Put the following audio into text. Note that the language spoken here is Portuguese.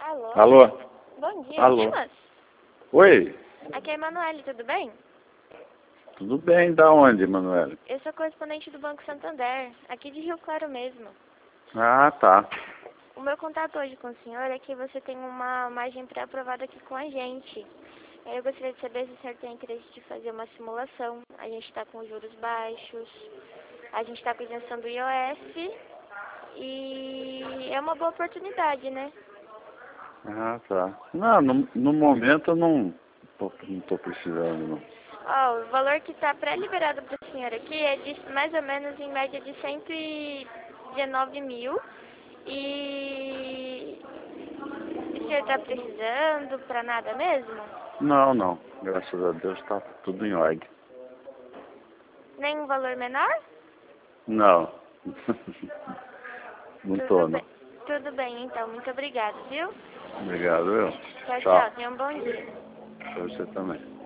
Alô? Alô? Bom dia, Alô? Dimas. Oi, Aqui é a Emanuele, tudo bem? tudo bem? Da onde, Manuela? Eu sou correspondente do Banco Santander, aqui de Rio Claro mesmo. Ah, tá. O meu contato hoje com o senhor é que você tem uma margem pré-aprovada aqui com a gente. Eu gostaria de saber se o senhor tem interesse de fazer uma simulação. A gente está com juros baixos, a gente está com isenção do IOF e é uma boa oportunidade, né? Ah, tá. Não, no momento eu não tô precisando, não. Ó, o valor que está pré-liberado para o senhor aqui é de mais ou menos em média de 119 mil. E o senhor está precisando para nada mesmo? Não, não. Graças a Deus tá tudo em ordem. Nem um valor menor? Não. Não tô, Tudo não. bem. Tudo bem, então. Muito obrigada, viu? Obrigado, eu. Tchau, Tchau. tchau. Tenha um bom dia. Pra você também.